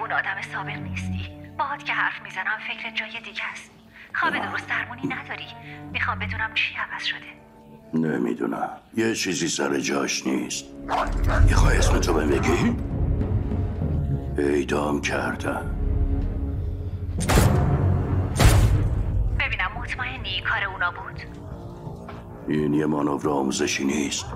اون آدم سابق نیستی. باهات که حرف میزنم فکر جای دیگه است. خواب درست درمونی نداری. میخوام بدونم چی عوض شده. نمیدونم، یه چیزی سر جاش نیست. میخوای اسم تو بگی؟ اعدام کردن. ببینم مطمئنی کار اونا بود؟ این یه مانور آموزشی نیست.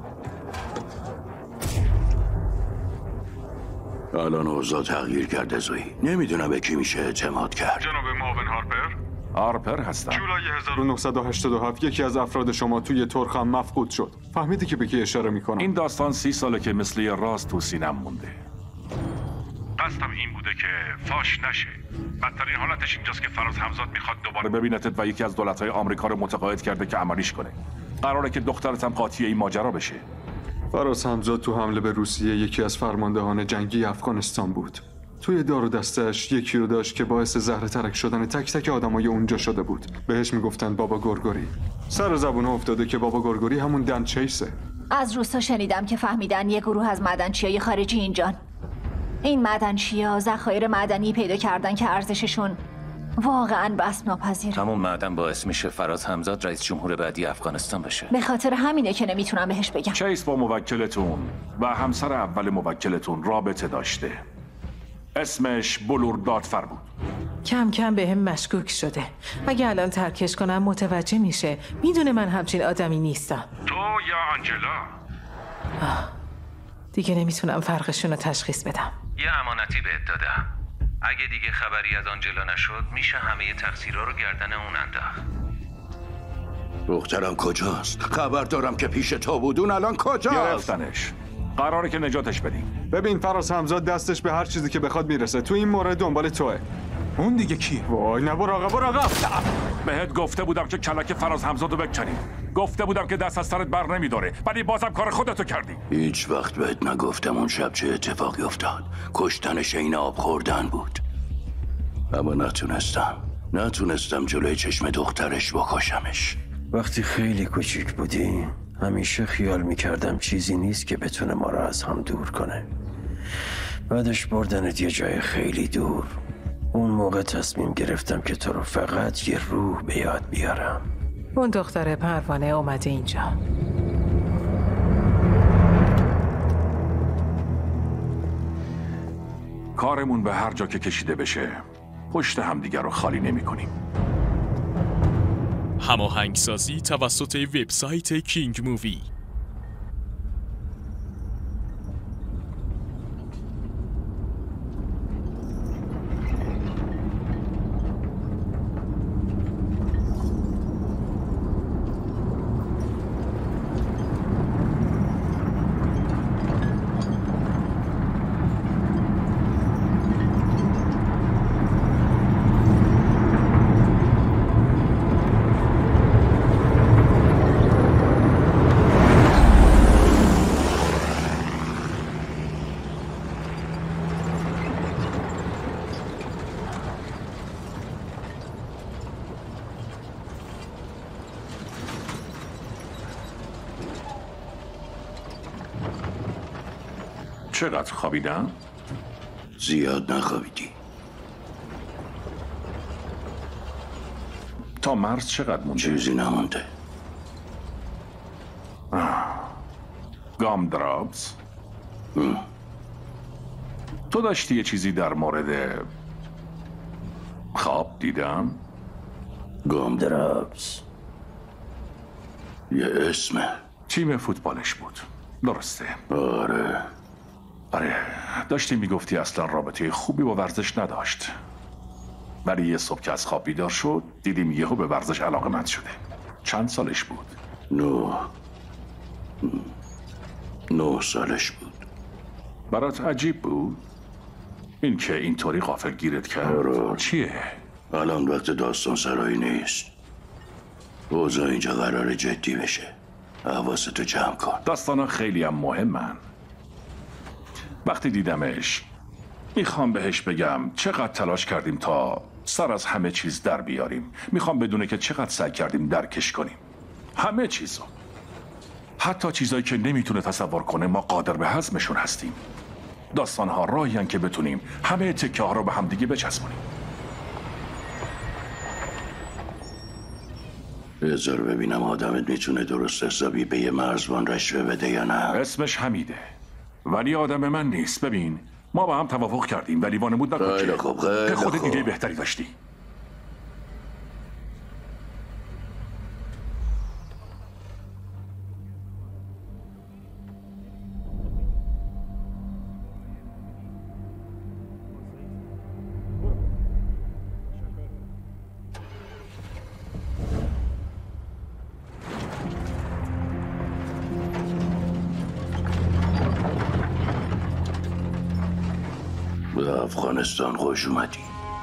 الان اوضاع تغییر کرده زویی. نمیدونم به کی میشه اعتماد کرد. جناب معاون هارپر هستم. جولای 1987 یکی از افراد شما توی ترخم مفقود شد. فهمیدی که به کی اشاره میکنم؟ این داستان 30 ساله که مثل یه راست تو سینم مونده. قصدم این بوده که فاش نشه. بدترین حالتش اینجاست که فراز همزاد میخواد دوباره ببینتت و یکی از دولت‌های آمریکا رو متقاعد کرده که عملیش کنه. قراره که دخترت هم قاطی این ماجرا بشه. فراز همزاد تو حمله به روسیه یکی از فرماندهان جنگی افغانستان بود. توی دار و دستش یکی رو داشت که باعث زهره ترک شدن تک تک آدمای اونجا شده بود. بهش میگفتن بابا گرگوری. سر زبونه افتاده که بابا گرگوری همون دن چیسه. از روسا شنیدم که فهمیدن یه گروه از معدنچیای خارجی اینجان. این معدنچیا ذخایر معدنی پیدا کردن که ارزششون واقعاً بسط ناپذیره. همون معدن باعث میشه فراز همزاد رئیس جمهور بعدی افغانستان بشه. به خاطر همینه که نمیتونم بهش بگم. چیس با موکلتون و همسر اول موکلتون رابطه داشته. اسمش بلور دادفر بود. کم کم به هم مشکوک شده. اگه الان ترکش کنم متوجه میشه. میدونه من همچین آدمی نیستم. تو یا آنجلا؟ دیگه نمیتونم فرقشون رو تشخیص بدم. یه امانتی بهت دادم. اگه دیگه خبری از آنجلا نشد میشه همه تقصیرها رو گردن اون انداخت. دخترم کجاست؟ خبر دارم که پیش تو بود. اون الان کجاست؟ گرفتنش. قراره که نجاتش بدیم. ببین فراز همزاد دستش به هر چیزی که بخواد میرسه. تو این مورد دنبال توه. اون دیگه کی؟ وای نه براقب. بهت گفته بودم که کلک فراز همزادو بکنی. گفته بودم که دست از سرت بر نمیداره، ولی بازم کار خودتو کردی. هیچ وقت بهت نگفتم اون شب چه اتفاقی افتاد. کشتنش این آب خوردن بود. اما نتونستم جلوی چشم دخترش بکشمش. وقتی خیلی کوچیک بودی همیشه خیال میکردم چیزی نیست که بتونه ما را از هم دور کنه. بعدش بردنت یه جای خیلی دور. اون موقع تصمیم گرفتم که تو رو فقط یه روح به یاد بیارم. اون دختر پروانه اومده اینجا. کارمون به هر جا که کشیده بشه پشت همدیگر رو خالی نمی کنیم. هماهنگسازی توسط وبسایت کینگ مووی. چقدر خوابیدم؟ زیاد نخوابیدی. تا مرز چقدر مونده؟ چیزی نمونده. گام درابز؟ تو داشتی یه چیزی در مورد خواب دیدم؟ گام درابز یه اسمه. تیم فوتبالش بود. درسته. آره داشتی میگفتی اصلا رابطه خوبی با ورزش نداشت، ولی یه صبح که از خواب بیدار شد دیدیم یهو به ورزش علاقه‌مند شده. چند سالش بود؟ 9 سالش بود. برات عجیب بود این که اینطوری غافلگیرت کرد؟ چیه؟ الان وقت داستان سرایی نیست. اوضاع اینجا قرار جدی بشه. حواستو جمع کن. داستانا خیلی هم مهمن. وقتی دیدمش میخوام بهش بگم چقدر تلاش کردیم تا سر از همه چیز در بیاریم. میخوام بدونه که چقدر سعی کردیم درکش کنیم. همه چیزو، حتی چیزایی که نمیتونه تصور کنه ما قادر به هضمشون هستیم. داستانها راهی که بتونیم همه تکه ها رو به هم دیگه بچسبونیم. بذار ببینم آدمت میتونه درست حسابی به یه مرزبان رشوه بده یا نه. اسمش حمیده ولی آدم من نیست. ببین ما با هم توافق کردیم ولی وانمود نکن خیلی که خوب، خیلی خودت خوب. ایده بهتری داشتی. به افغانستان خوش اومدی.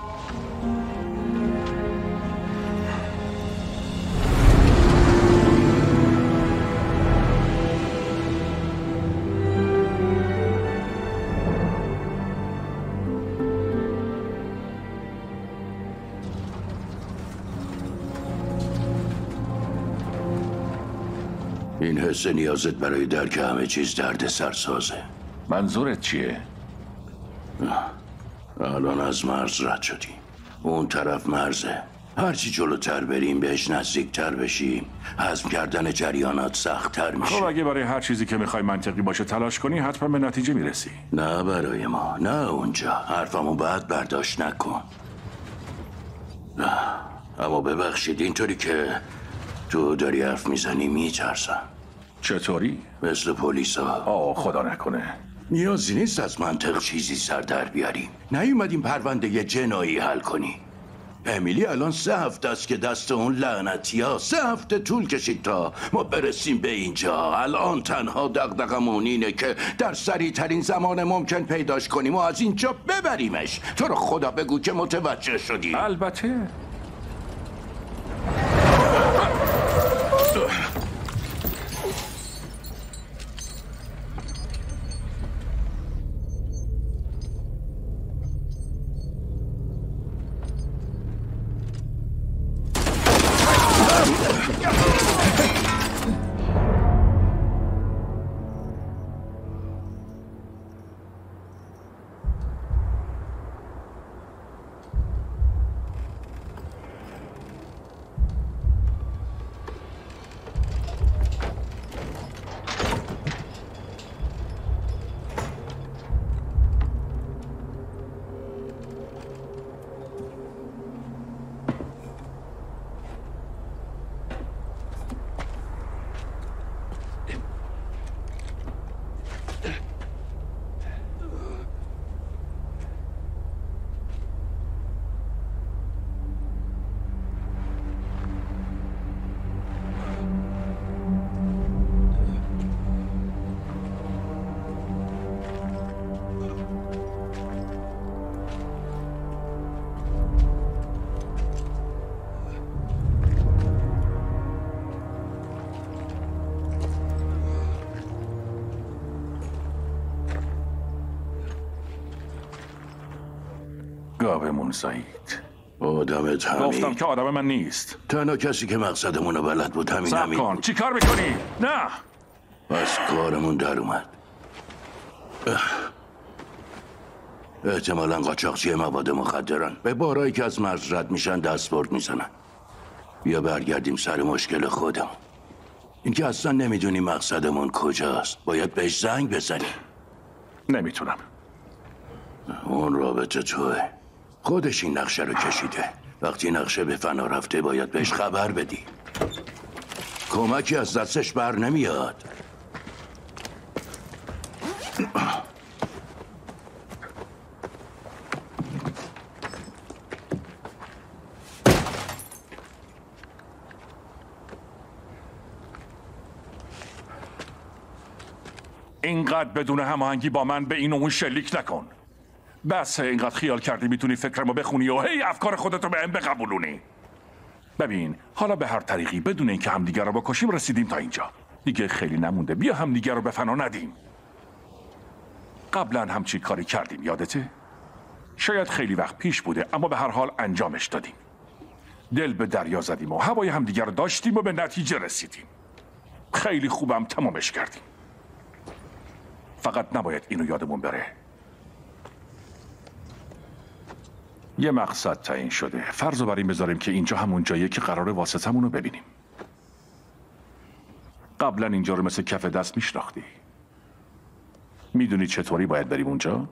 این حس نیازت برای درک همه چیز درد سرسازه. منظورت چیه؟ الان از مرز رد شدیم. اون طرف مرزه. هرچی جلوتر بریم بهش نزدیکتر بشیم هضم کردن جریانات سخت‌تر میشه. خب اگه برای هر چیزی که میخوای منطقی باشه تلاش کنی حتما به نتیجه میرسی. نه برای ما، نه اونجا. حرفمو بعد برداشت نکن. اما ببخشید اینطوری که تو داری حرف میزنی میترسم. چطوری؟ مثل پلیسا. خدا نکنه. نیازی نیست از منطق چیزی سر در بیاریم. نیومدیم پرونده جنایی حل کنی. امیلی الان 3 هفته است که دست اون لعنتی‌ها 3 هفته طول کشید تا ما برسیم به اینجا. الان تنها دغدغمون اینه که در سریع ترین زمان ممکن پیداش کنیم و از اینجا ببریمش. تو رو خدا بگو که متوجه شدی. البته. گاومون سعید. آدمت همین. گفتم که آدم من نیست. تنها کسی که مقصدمونو بلد بود همین کن. چی کار میکنی؟ نه از کارمون در اومد. احتمالاً قاچاقچی مواد مخدرن. به بارایی که از مرز رد میشن دستبرد میزنن. بیا برگردیم سر مشکل خودمون. اینکه اصلا نمیدونی مقصدمون کجاست. باید بهش زنگ بزنی. نمیتونم. اون رابطه توه. خودش این نقشه رو کشیده. وقتی نقشه به فنا رفته باید بهش خبر بدی. کمکی از دستش بر نمیاد. اینقدر بدون هماهنگی با من به این و اون شلیک نکن. بس اینقدر خیال کردی میتونی فکرمو بخونی و هی افکار خودتو به هم بقبولونی. ببین حالا به هر طریقی بدون اینکه همدیگه رو بکشیم رسیدیم تا اینجا. دیگه خیلی نمونده. بیا همدیگه رو به فنا ندیم. قبلا همچی کاری کردیم یادته؟ شاید خیلی وقت پیش بوده اما به هر حال انجامش دادیم. دل به دریا زدیم و هوای همدیگه رو داشتیم و به نتیجه رسیدیم. خیلی خوبم تمامش کردیم. فقط نباید اینو یادمون بره. یه مقصد تعیین شده. فرض رو بر این بذاریم که اینجا همون جاییه که قراره واسطمون رو ببینیم. قبلا اینجا رو مثل کف دست میشناختی. میدونی چطوری باید بریم اونجا؟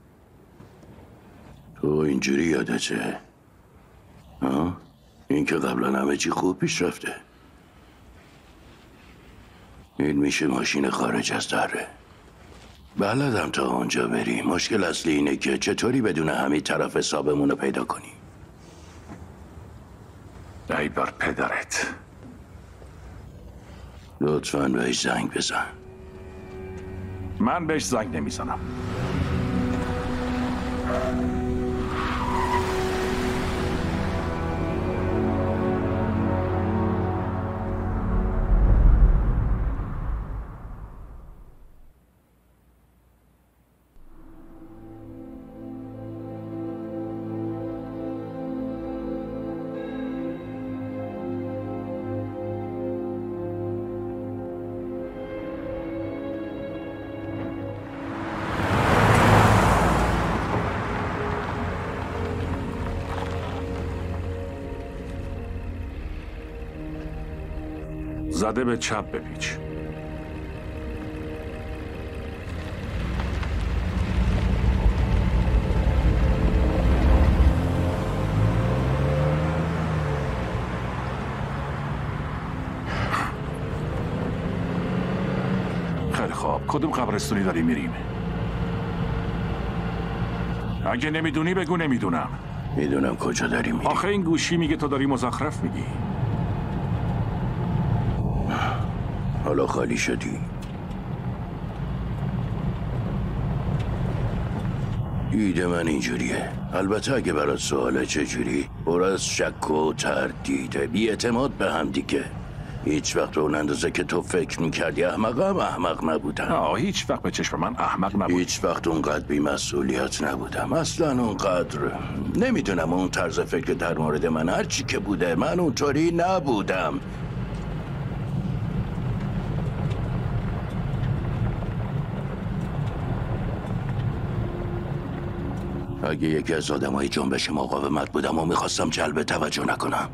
تو اینجوری یادته؟ ها؟ این که قبلا همه چی خوب پیش رفته. این میشه ماشین خارج از دره. بلدم تا اونجا بریم. مشکل اصلی اینه که چطوری بدون همین طرف حسابمون رو پیدا کنی. ای بر پدرت. لطفاً بهش زنگ بزن. من بهش زنگ نمیزنم. زده به چپ بپیچ. خیلی خوب. کدوم قبرستونی داری میریم؟ اگه نمیدونی بگو نمیدونم. میدونم کجا داری میری. آخه این گوشی میگه تو داری مزخرف میگی. حالا خالی شدی. ایده من اینجوریه. البته اگه برات سواله چجوری، پر از شک و تردیده، بی‌اعتماد به هم دیگه. هیچ وقت اون اندازه که تو فکر میکردی احمقم احمق نبودم. هیچ وقت به چشم من احمق نبود. هیچ وقت اونقدر بی‌مسئولیت نبودم. اصلا اونقدر نمیدونم. اون طرز فکر در مورد من هر چی که بوده، من اونطوری نبودم. اگه یکی از آدمای جنبش مقاومت بودم و میخواستم جلب توجه نکنم،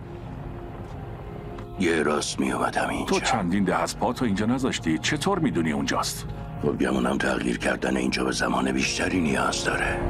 یه راست میومدم اینجا. تو چندین ده از پاتو اینجا نذاشتی. چطور میدونی اونجاست؟ خب گمونم تغییر کردن اینجا به زمان بیشتری نیاز داره.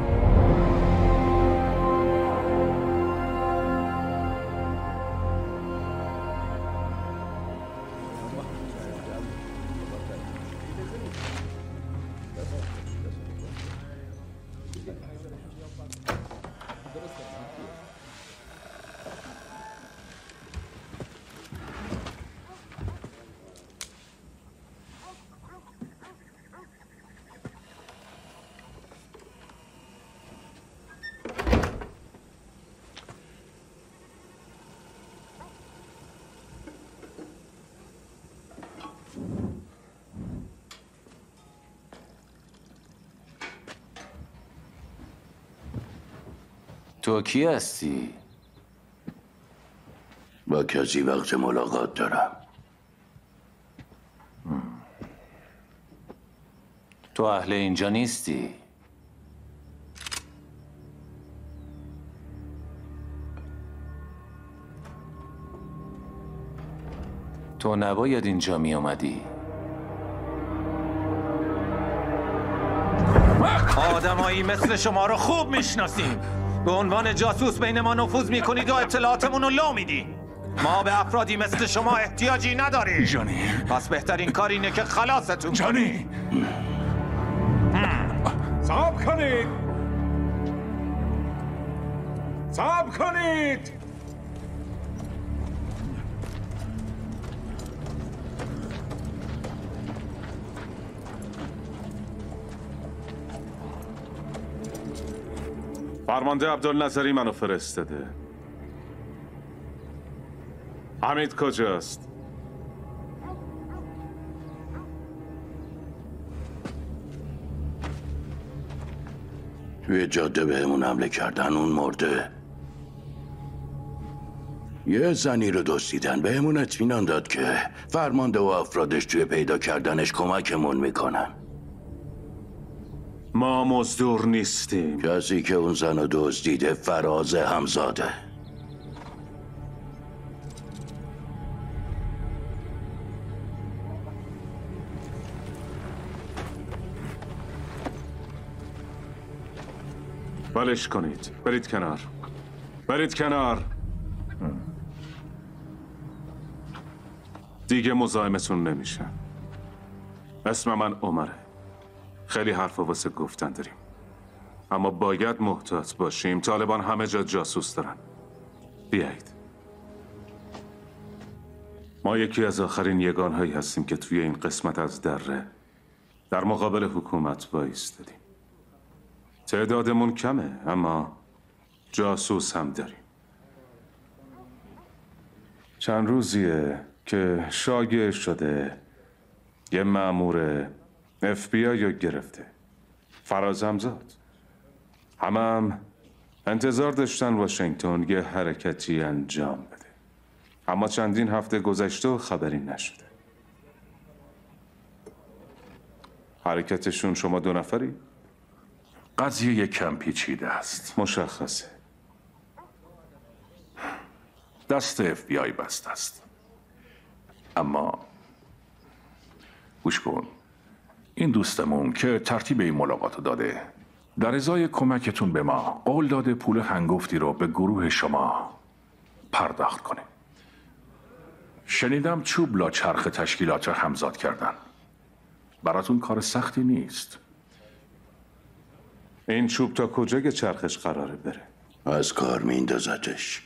تو کی هستی؟ با کسی وقت ملاقات دارم. تو اهل اینجا نیستی؟ تو نباید اینجا می اومدی. آدمایی مثل شما رو خوب میشناسیم. به عنوان جاسوس بین ما نفوذ میکنید و اطلاعاتمون رو لو میدی. ما به افرادی مثل شما احتیاجی نداریم. جانی، پس بهترین کار اینه که خلاصتون جانی. صبر کنید. صبر کنید. فرمانده عبدالنظری منو فرستاده. حمید کجاست؟ توی جاده بهمون حمله کردن، اون مرده. یه زنی رو دزدیدن، بهمون اطمینان داد که فرمانده و افرادش توی پیدا کردنش کمکمون میکنن. ما مزدور نیستیم. کسی که اون زن رو دزدیده فراز همزاده. ولش کنید. برید کنار. برید کنار. دیگه مزاحمتون نمیشه. اسم من عمره. خیلی حرف واسه گفتن داریم، اما باید محتاط باشیم. طالبان همه جا جاسوس دارن. بیایید. ما یکی از آخرین یگانهایی هستیم که توی این قسمت از دره در مقابل حکومت وایستادیم. تعدادمون کمه، اما جاسوس هم داریم. چند روزیه که شایع شده یه مأمور FBI رو گرفته، فراز همزاد. هم انتظار داشتن واشنگتن یه حرکتی انجام بده، اما چندین هفته گذشته و خبری نشده. حرکتشون شما 2 نفری؟ قضیه یک کم پیچیده است. مشخصه. دست FBI بسته است. اما گوش کن، این دوستمون که ترتیب این ملاقات داده در ازای کمکتون به ما قول داده پول هنگفتی رو به گروه شما پرداخت کنه. شنیدم چوب لا چرخ تشکیلات همزاد کردن. براتون کار سختی نیست. این چوب تا کجا که چرخش قراره بره؟ از کار میندازتش.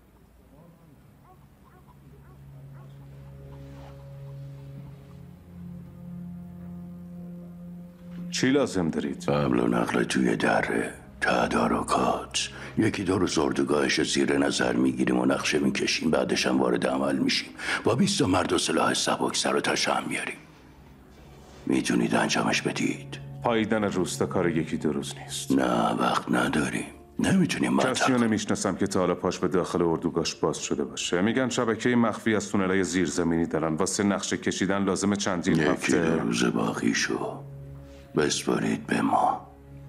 چی لازم دارید؟ حمل و نقل توی دره، تدارکات. 1-2 روز اردوگاهش زیر نظر میگیریم و نقشه میکشیم، بعدش هم وارد عمل میشیم. با 20 مرد و سلاح سبک سر و تاش هم میاریم. میتونید انجامش بدید؟ پاییدن روستا کار 1-2 روز نیست. نه، وقت نداریم. نمیتونیم کسی رو نمیشناسم که تا حالا پاش به داخل اردوگاهش باز شده باشه. میگن شبکه مخفی از تونلای زیرزمینی دارن. واسه نقشه کشیدن لازم چندین هفته. 1-2 روز باقی شو بسپارید به ما.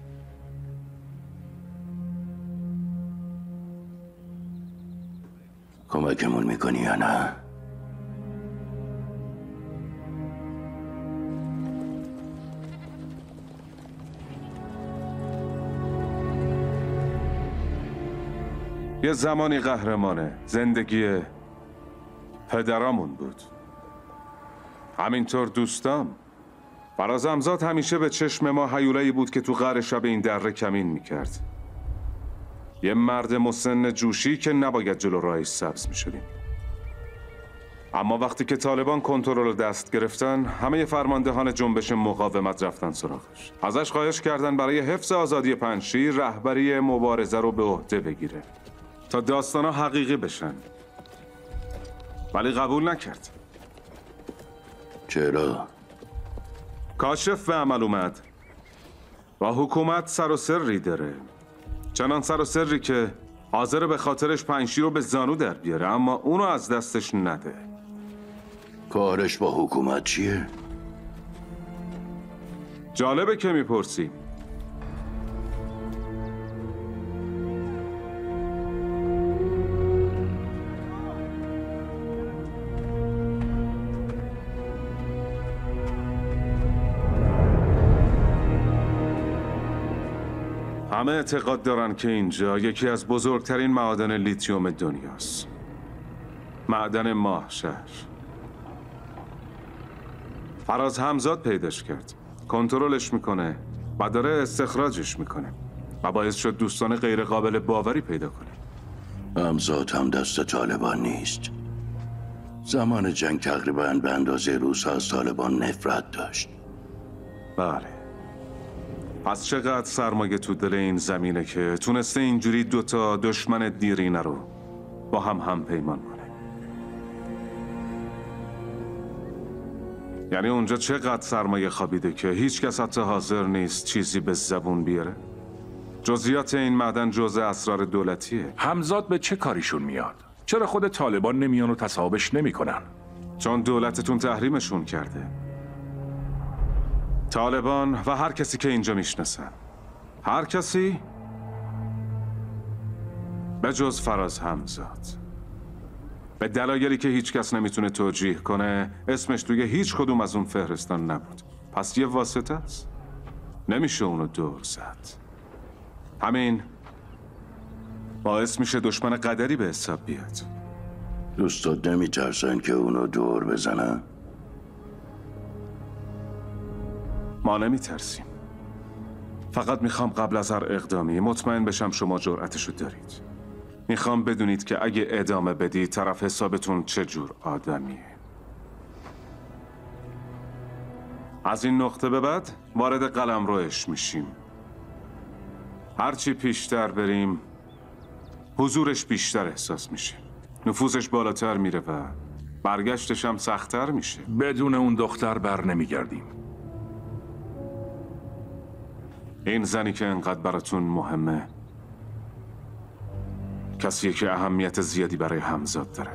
کمکمون میکنی یا نه؟ یه زمانی قهرمانه. زندگی پدرامون بود. همینطور دوستام. فراز همزاد همیشه به چشم ما هیولایی بود که تو قعر شب این دره کمین میکرد. یه مرد مسن جوشی که نباید جلو راهش سبز میشدیم. اما وقتی که طالبان کنترل دست گرفتن، همه فرماندهان جنبش مقاومت رفتن سراغش. ازش خواهش کردن برای حفظ آزادی پنجشیر رهبری مبارزه رو به عهده بگیره تا داستانا حقیقی بشن. ولی قبول نکرد. چرا؟ کاشف به عمل اومد و حکومت سر و سری داره. چنان سر و سری که حاضر به خاطرش پنجشیر رو به زانو در بیاره، اما اونو از دستش نده. کارش با حکومت چیه؟ جالبه که میپرسی. همه اعتقاد دارن که اینجا یکی از بزرگترین معادن لیتیوم دنیاست. معدن ماه شهر. فراز همزاد پیداش کرد. کنترلش میکنه و داره استخراجش میکنه و باعث شد دوستان غیر قابل باوری پیدا کنه. همزاد هم دست طالبان نیست. زمان جنگ تقریباً به اندازه روس‌ها از طالبان نفرت داشت. بله. پس چقدر سرمایه تو دل این زمینه که تونسته اینجوری 2 تا دشمن دیرینه رو با هم پیمان کنه. یعنی اونجا چقدر سرمایه خوابیده که هیچ کس حتی حاضر نیست چیزی به زبون بیاره. جزئیات این معدن جزء اسرار دولتیه. همزاد به چه کاریشون میاد؟ چرا خود طالبان نمیان و تصاحبش نمیکنن؟ چون دولتتون تحریمشون کرده. طالبان و هر کسی که اینجا میشناسن. هر کسی به جز فراز همزاد. به دلایلی که هیچ کس نمیتونه توجیه کنه اسمش توی هیچ کدوم از اون فهرستان نبود. پس یه واسطه است. نمیشه اونو دور زد. همین باعث میشه دشمن قدری به حساب بیاد. دوستات نمیترسن که اونو دور بزنن؟ ما نمیترسیم. فقط میخوام قبل از هر اقدامی مطمئن بشم شما جرأتشو دارید. میخوام بدونید که اگه ادامه بدید طرف حسابتون چه جور آدمیه. از این نقطه به بعد وارد قلمروش میشیم. هرچی پیشتر بریم حضورش بیشتر احساس میشه. نفوذش بالاتر میره و برگشتش هم سخت‌تر میشه. بدون اون دختر بر نمیگردیم. این زنی که انقدر براتون مهمه کسیه که اهمیت زیادی برای همزاد داره.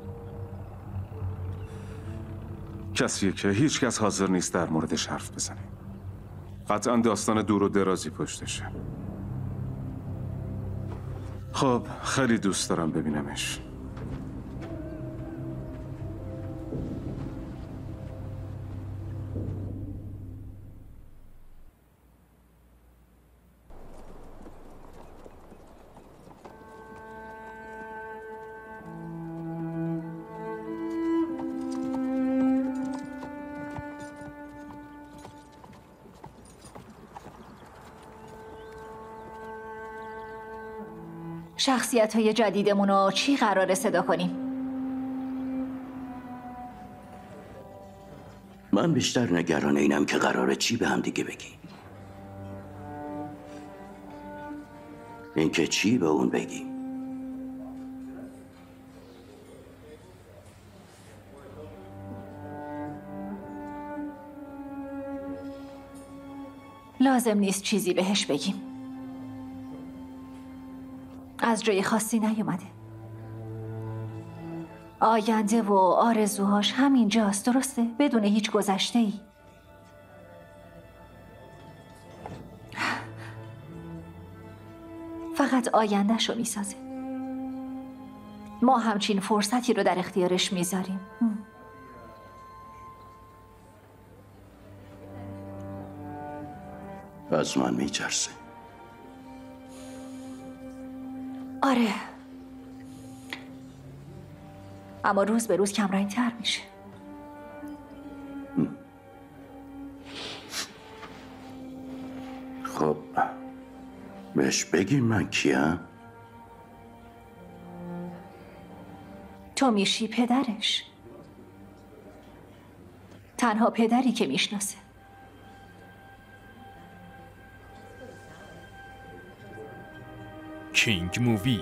کسیه که هیچ کس حاضر نیست در موردش حرف بزنه. قطعا داستان دور و درازی پشتشه. خب خیلی دوست دارم ببینمش. شخصیت‌های جدیدمون رو چی قراره صدا کنیم؟ من بیشتر نگران اینم که قراره چی به هم دیگه بگی. اینکه چی به اون بگی. لازم نیست چیزی بهش بگیم. از جای خاصی نیومده. آینده و آرزوهاش همینجاست، درسته؟ بدون هیچ گذشته ای. فقط آیندهشو میسازه. ما همچین فرصتی رو در اختیارش میذاریم. از من میترسه. آره، اما روز به روز کمرنگ‌تر میشه. خب بهش بگیم من کیم؟ تو میشی پدرش، تنها پدری که میشناسه. کینگ مووی.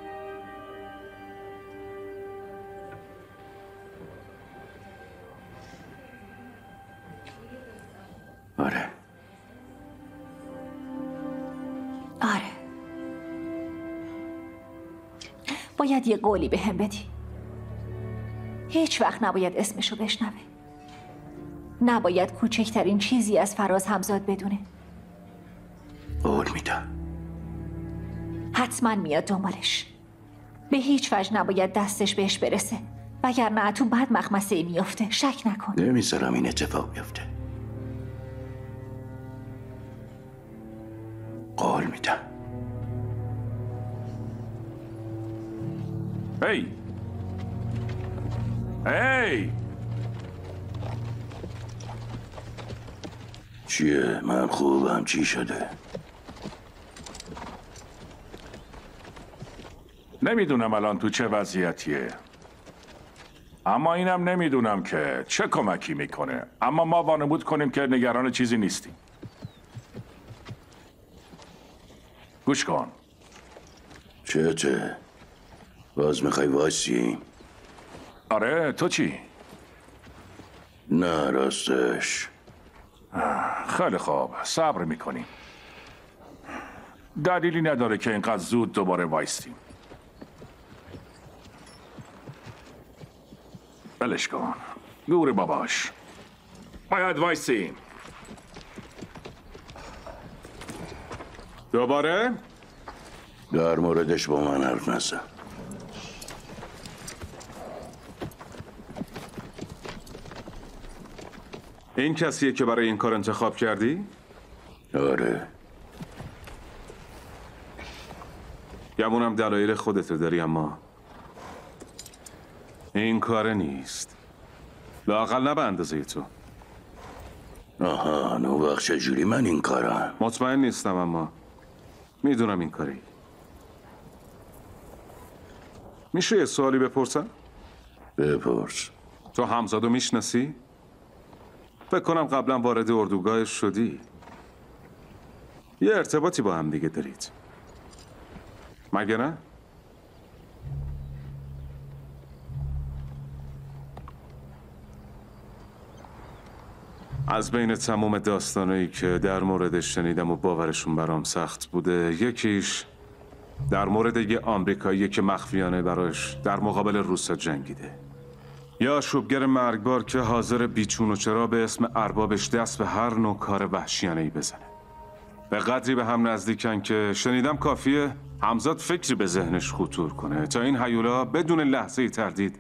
آره. آره. باید یه قولی به هم بدی. هیچ وقت نباید اسمشو بشنوه. نباید کوچکترین چیزی از فراز همزاد بدونه. قول میدم. حتما میاد دنبالش. به هیچ وجه نباید دستش بهش برسه، وگرنه تو بد مخمسه میفته. شک نکن. نمیذارم این اتفاق بیفته. قول میدم. هی هی چیه؟ من خوبم. چی شده؟ نمیدونم الان تو چه وضعیتیه، اما اینم نمیدونم که چه کمکی میکنه. اما ما وانمود کنیم که نگران چیزی نیستیم. گوش کن. چته؟ باز میخوای وایسی؟ آره، تو چی؟ نه راستش. خیلی خوب، صبر میکنیم. دلیلی نداره که اینقدر زود دوباره وایستیم. بلش کن. گور باباش. باید وایسیم. دوباره؟ در موردش با من حرف نزن. این کسیه که برای این کار انتخاب کردی؟ آره. گمونم دلایل خودتو داری، اما این کار نیست. لااقل نه به اندازه تو. آها، اون وقت چجوری من این کارم؟ مطمئن نیستم، اما میدونم این کاری. میشه یه سوالی بپرسم؟ بپرس. تو همزادو میشناسی؟ فکر کنم قبلا وارد اردوگاه شدی. یه ارتباطی با هم دیگه دارید، مگه نه؟ از بین تمام داستانایی که در موردش شنیدم و باورشون برام سخت بوده، یکیش در مورد یه آمریکاییه که مخفیانه براش در مقابل روسا جنگیده. یا آشوبگر مرگبار که حاضر بیچون و چرا به اسم اربابش دست به هر نوع کار وحشیانه‌ای بزنه. به قدری به هم نزدیکن که شنیدم کافیه همزاد فکری به ذهنش خطور کنه تا این هیولا بدون لحظه تردید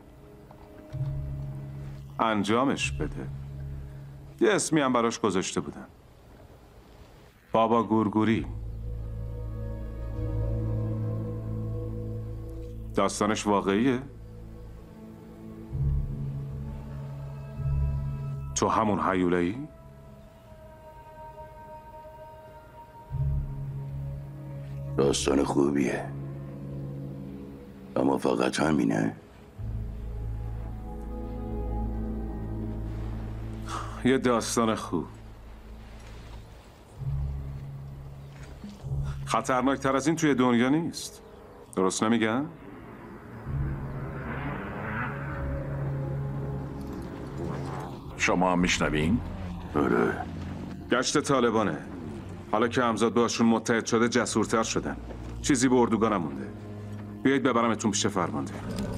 انجامش بده. یه اسمی هم براش گذاشته بودن، بابا گورگوری. داستانش واقعیه؟ تو همون هیولایی؟ داستان خوبیه، اما فقط همینه. یه داستان خوب. خطرناکتر از این توی دنیا نیست، درست نمیگن؟ شما هم میشنوین؟ آره. گشت طالبانه. حالا که همزاد باشون متحد شده جسورتر شدن. چیزی به اردوگاه نمونده. بیایید ببرمتون پیش فرمانده.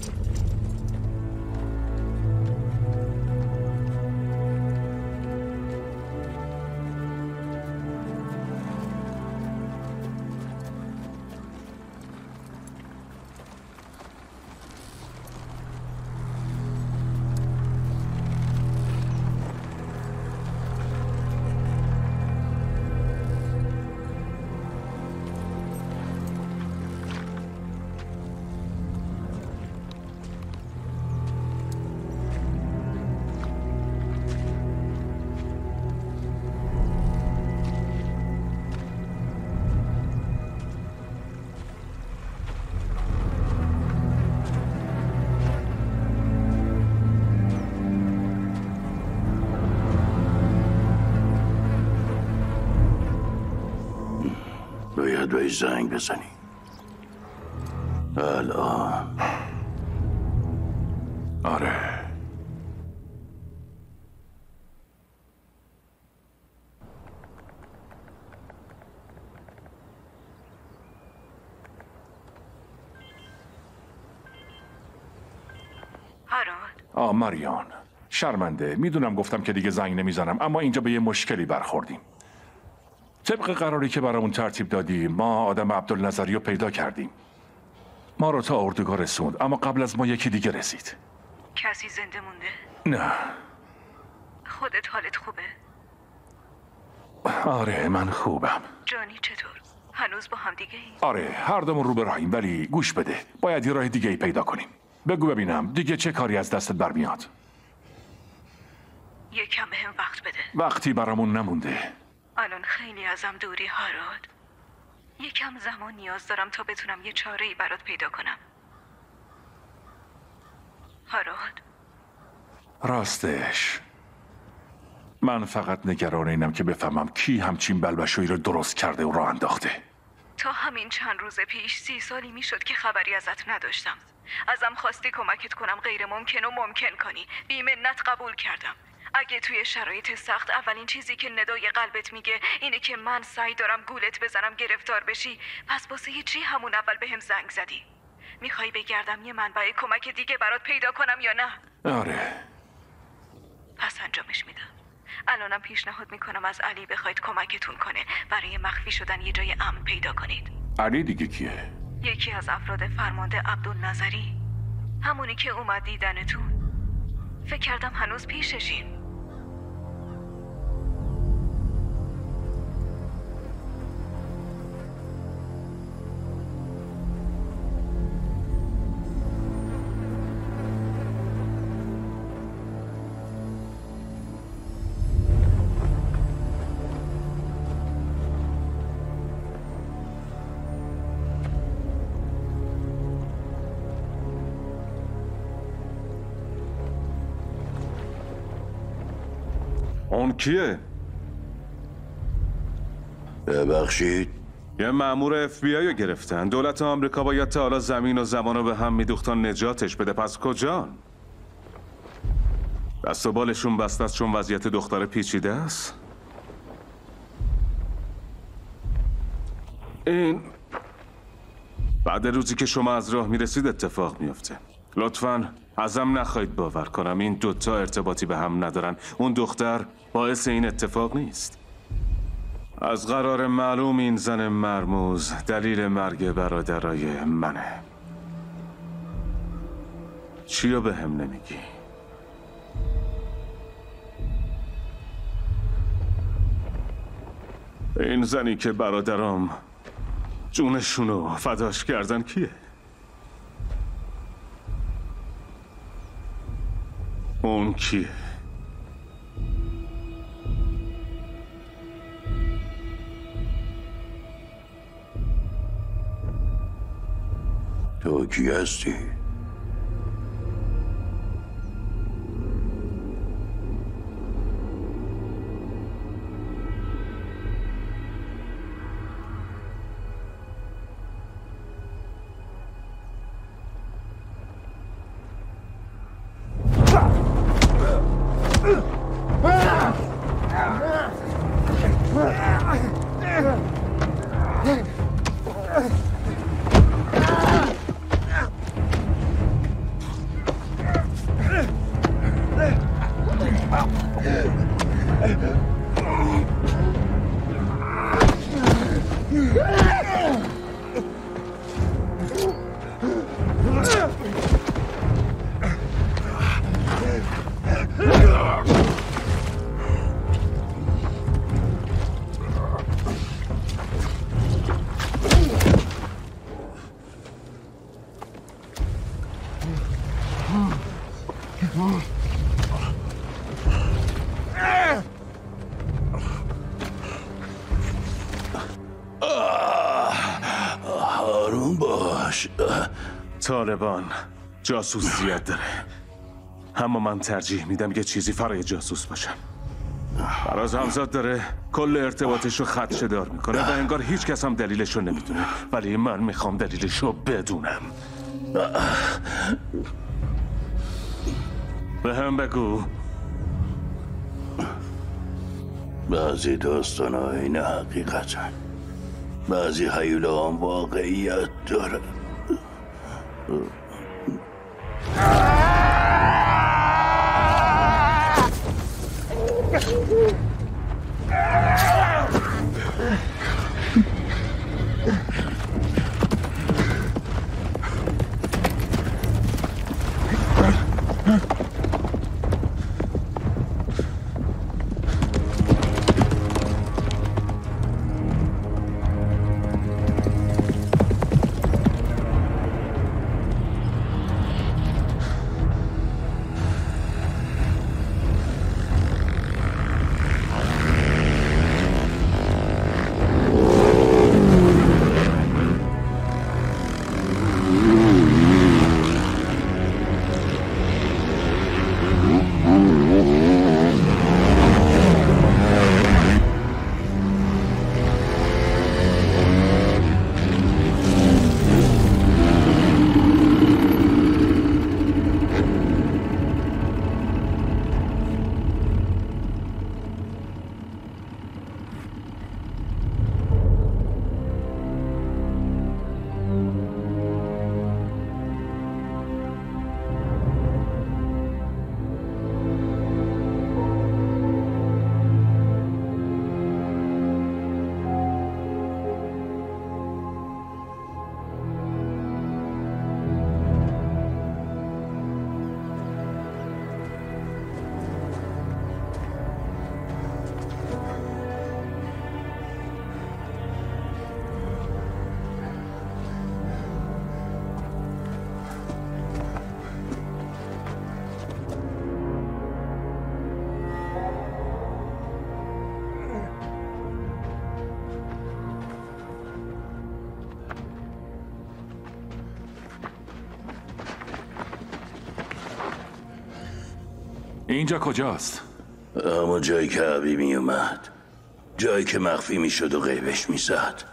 باید بهش زنگ بزنی الان. آره. ماریان، شرمنده. میدونم گفتم که دیگه زنگ نمیزنم، اما اینجا به یه مشکلی برخوردیم. طبق قراری که برامون ترتیب دادی، ما آدم عبدالنظری رو پیدا کردیم. ما رو تا اردوگاه رسوند، اما قبل از ما یکی دیگه رسید. کسی زنده مونده؟ نه. خودت حالت خوبه؟ آره، من خوبم. جانی چطور؟ هنوز با هم دیگه ای؟ آره، هر دومون رو به راهیم، ولی گوش بده. باید یه راه دیگه ای پیدا کنیم. بگو ببینم دیگه چه کاری از دستت برمیاد؟ یکم بهم وقت بده. وقتی برامون نمونده. الان خیلی ازم دوری هارولد. یکم زمان نیاز دارم تا بتونم یه چاره‌ای برات پیدا کنم. هارولد. راستش من فقط نگران اینم که بفهمم کی همچین بلبشویی رو درست کرده و راه انداخته. تا همین چند روز پیش 30 سالی میشد که خبری ازت نداشتم. ازم خواستی کمکت کنم غیر ممکن و ممکن کنی. بی منت قبول کردم. اگه توی شرایط سخت اولین چیزی که ندای قلبت میگه اینه که من سعی دارم گولت بزنم گرفتار بشی، پس واسه چی همون اول بهم زنگ زدی؟ میخوای بگردم یه منبع کمک دیگه برات پیدا کنم یا نه؟ آره. پس انجامش میدم. الانم پیشنهاد میکنم از علی بخواید کمکتون کنه برای مخفی شدن یه جای امن پیدا کنید. علی دیگه کیه؟ یکی از افراد فرمانده عبدالنظری، همونی که اومد دیدنتون. فکر کردم هنوز پیششین. اون کیه؟ ببخشید؟ یه مأمور FBI رو گرفتن. دولت آمریکا باید تا حالا زمین و زمان رو به هم میدوخت تا نجاتش بده. پس کجان؟ دست و بالشون بسته است چون وضعیت دختر پیچیده است؟ این بعد روزی که شما از راه میرسید اتفاق میفته. لطفاً ازم نخواهید باور کنم این دوتا ارتباطی به هم ندارن. اون دختر باعث این اتفاق نیست. از قرار معلوم این زن مرموز دلیل مرگ برادرای منه. چیو به هم نمیگی؟ این زنی که برادرام جونشونو فداش کردن کیه؟ اون کیه؟ تو کی هستی؟ آروم باش. طالبان جاسوس زیاد داره، اما من ترجیح میدم یه چیزی فرای جاسوس باشم. فراز همزاد داره کل ارتباطش رو خدشه دار میکنه و انگار هیچ کس هم دلیلش رو نمیدونه، ولی من میخوام دلیلش رو بدونم. به هم بگو. بعضی داستان ها این حقیقتن، بعضی هیوله هم واقعیت داره. اینجا کجاست؟ همون جایی که عبی می اومد، جایی که مخفی می شد و غیبش می زد.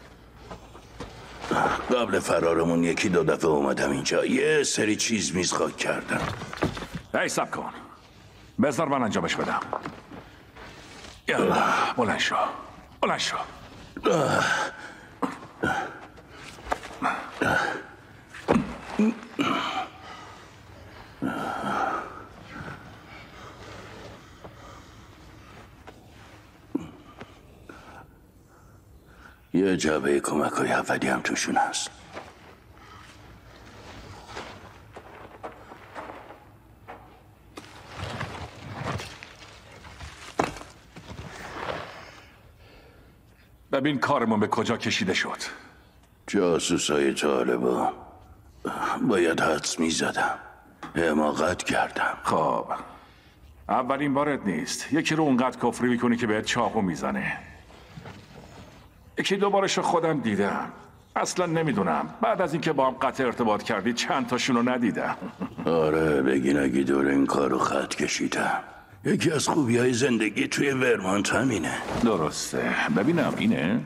قبل فرارمون یکی دو دفعه اومدم اینجا، یه سری چیز میز خاک کردم. ای سب کن، بذار من انجامش بدم. یالا بلند شو، بلند شو. یه جعبه کمک‌های اولی هم توشون هست. ببین کارمون به کجا کشیده شد. جاسوسای طالبان. باید حدس میزدم. حماقت کردم. خب اولین بارت نیست. یکی رو اونقدر کفری میکنی که بهت چاقو میزنه. یکی دوبارش رو خودم دیدم. اصلا نمیدونم بعد از اینکه با هم قطع ارتباط کردی چند تاشون رو ندیدم. آره بگی نگی دور این کار رو خط کشیدم. یکی از خوبی‌های زندگی توی ورمانت همینه. درسته. ببینم اینه.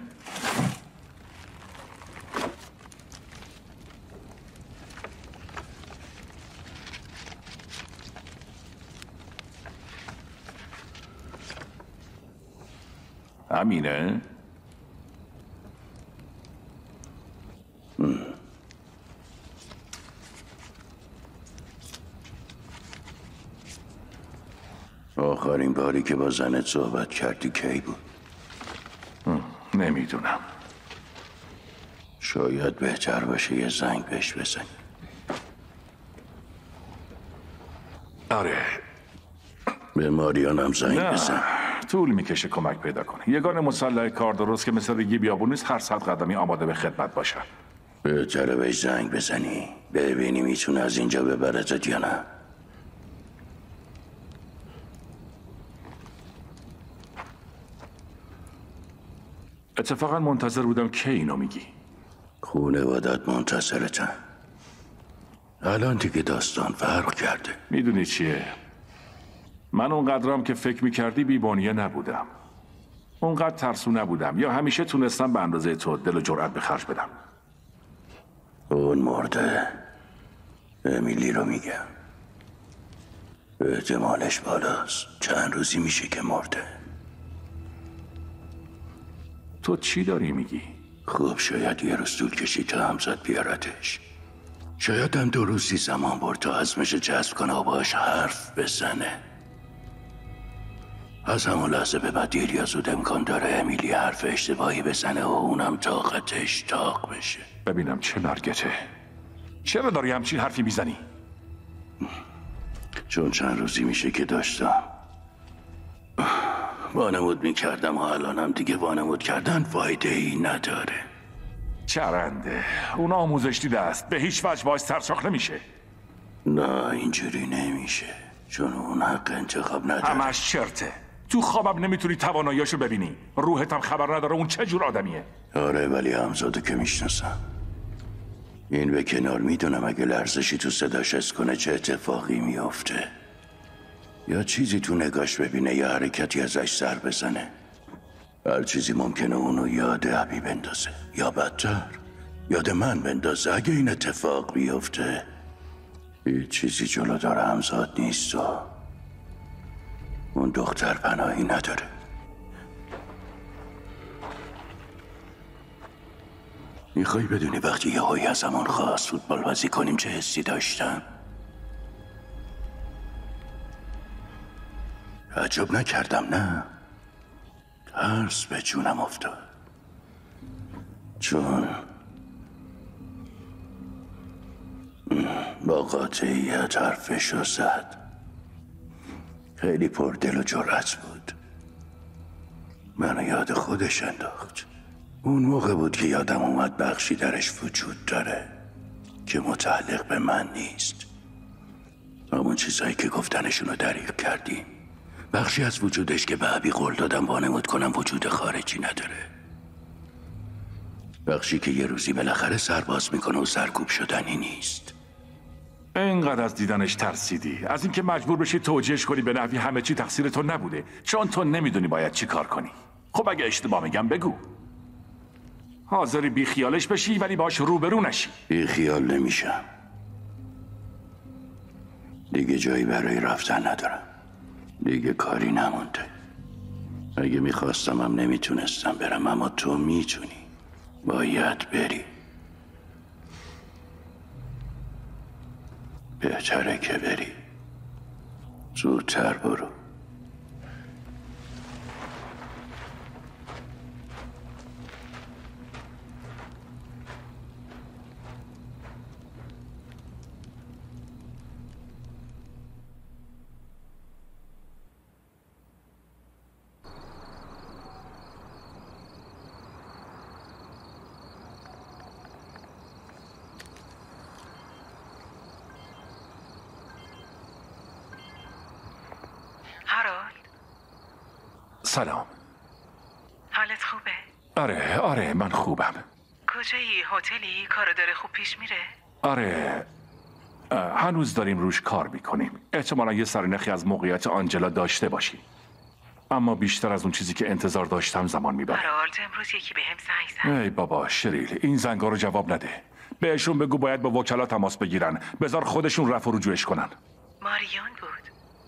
همینه. آخرین باری که با زنت صحبت کردی کی بود؟ نمیدونم. شاید بهتر باشه یه زنگ بهش بزنی. آره. به ماریانم زنگ بزن. طول میکشه کمک پیدا کنه. یگان مسلح کار درست که مثل ریگی بیابون نیست، هر 100 قدمی آماده به خدمت باشه. بهتره بهش زنگ بزنی ببینی میتونه از اینجا ببرتت یا نه. اتفاقا منتظر بودم که اینو میگی. خونوادت منتظرتن. الان دیگه داستان فرق کرده. میدونی چیه؟ من اونقدرم که فکر میکردی بی‌بنیه نبودم. اونقدر ترسو نبودم، یا همیشه تونستم به اندازه تو دل و جرأت به خرج بدم. اون مرده. امیلی رو میگم. احتمالش بالاست. چند روزی میشه که مرده. تو چی داری میگی؟ خب شاید یه روز طول کشید تا همزاد بیارتش. شاید هم 2 روزی زمان برد تا عزمش جذب کنه و باش حرف بزنه. از همون لحظه به بعد دیر یا زود امکان داره امیلی حرف اشتباهی بزنه و اونم طاقتش تاق بشه. ببینم چه مرگته. چرا داری همچین حرفی میزنی؟ چون چند روزی میشه که داشتم وانمود میکردم و الانم دیگه وانمود کردن فایده ای نداره. چرنده. اون آموزش دیده است. به هیچ وجه باعث سرچاخ نمیشه. نه اینجوری نمیشه. چون اون حق انتخاب نداره. همش چرته. تو خوابم نمیتونی تواناییاشو ببینی. روحت هم خبر نداره اون چه جور آدمیه. آره ولی همزادو که میشناسم. این به کنار میدونم اگه لرزشی تو صداش حس کنه چه اتفاقی میافته. یا چیزی تو نگاش ببینه یا حرکتی ازش سر بزنه. هر چیزی ممکنه اونو یاد عبی بندازه. یا بدتر یاد من بندازه. اگه این اتفاق بیفته هیچ چیزی جلو داره همزاد نیست و اون دختر پناهی نداره. میخوای بدونی وقتی یه هایی از همون خواست فوتبال بازی کنیم چه حسی داشتم؟ عجب نکردم نه؟ ترس به جونم افتاد. چون با قاطعیت حرفشو زد. خیلی پردل و جرأت بود. منو یاد خودش انداخت. اون موقع بود که یادم اومد بخشی درش وجود داره که متعلق به من نیست. همون چیزایی که گفتنشونو دریغ کردیم. بخشی از وجودش که به عبی قول دادم وانمود کنم وجود خارجی نداره. بخشی که یه روزی بالاخره سرباز میکنه و سرکوب شدنی نیست. اینقدر از دیدنش ترسیدی، از اینکه مجبور بشی توجیهش کنی به نحوی همه چی تقصیر تو نبوده، چون تو نمیدونی باید چی کار کنی. خب اگه اشتباه میگم بگو. حاضری بی خیالش بشی ولی باش روبرو نشی. بی خیال نمیشم. دیگه جایی برای رفتن ندارم. دیگه کاری نمونده. اگه میخواستم هم نمیتونستم برم، اما تو میتونی. باید بری. بهتره که بری. زودتر برو. سلام. حالت خوبه؟ آره من خوبم. کجایی؟ هتلی؟ کارو داره خوب پیش میره؟ آره هنوز داریم روش کار میکنیم. احتمالا یه سرنخی از موقعیت آنجلا داشته باشی، اما بیشتر از اون چیزی که انتظار داشتم زمان میبره. هارولد امروز یکی بهم زنگ زد. ای بابا شریل، این زنگا رو جواب نده. بهشون بگو باید با وکلا تماس بگیرن. بذار خودشون رفع و رجوعش کنن. ماریون بود.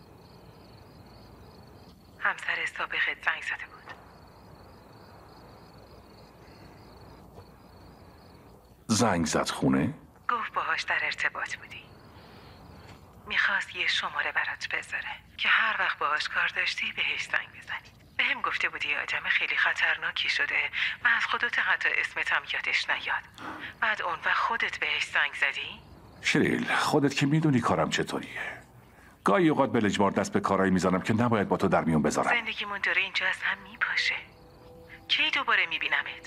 همسر سابقت زنگ زده بود. زنگ زد خونه؟ گفت باهاش در ارتباط بودی. میخواست یه شماره برات بذاره که هر وقت باهاش کار داشتی بهش زنگ بزنی. بهم گفته بودی آدم خیلی خطرناکی شده و از خودت حتی اسمت هم یادش نیاد. بعد اون وقت خودت بهش زنگ زدی؟ شریل خودت که میدونی کارم چطوریه. گاهی اوقات به اجبار دست به کارایی میزنم که نباید با تو در میون بذارم. زندگیمون داره اینجا از هم میپاشه. کی دوباره میبینمت؟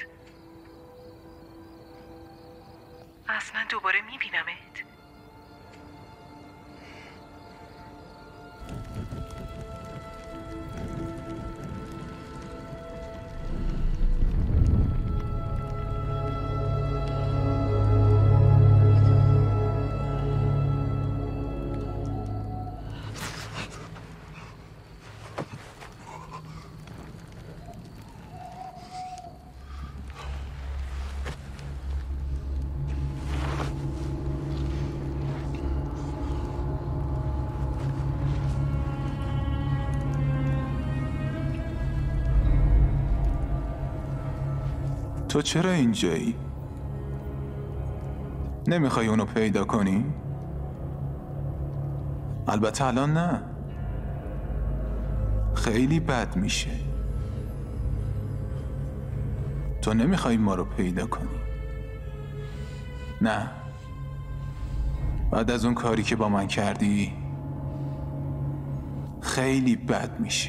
اصلا دوباره میبینمت؟ تو چرا اینجایی؟ نمیخوای اونو پیدا کنی؟ البته الان نه. خیلی بد میشه. تو نمیخوای ما رو پیدا کنی؟ نه. بعد از اون کاری که با من کردی خیلی بد میشه.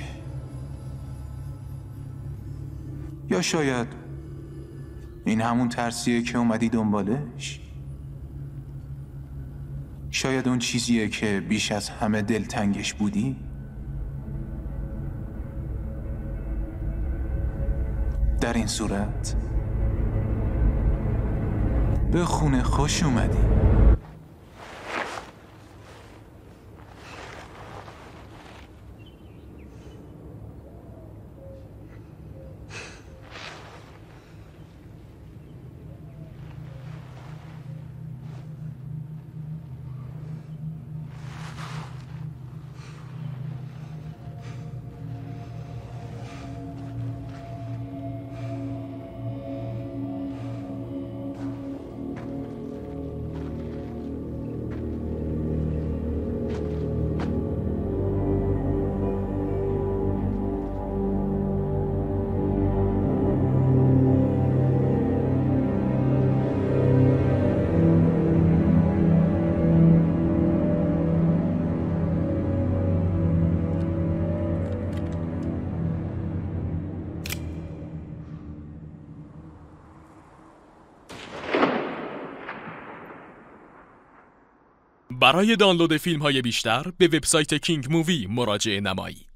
یا شاید این همون ترسیه که اومدی دنبالش؟ شاید اون چیزیه که بیش از همه دلتنگش بودی؟ در این صورت به خونه خوش اومدی. برای دانلود فیلم‌های بیشتر به وبسایت کینگ مووی مراجعه نمایید.